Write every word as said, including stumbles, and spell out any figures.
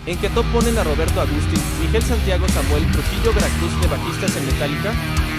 ¿En qué top ponen a Roberto Agustín, Miguel Santiago, Samuel Trujillo, Veracruz de bajistas en Metallica?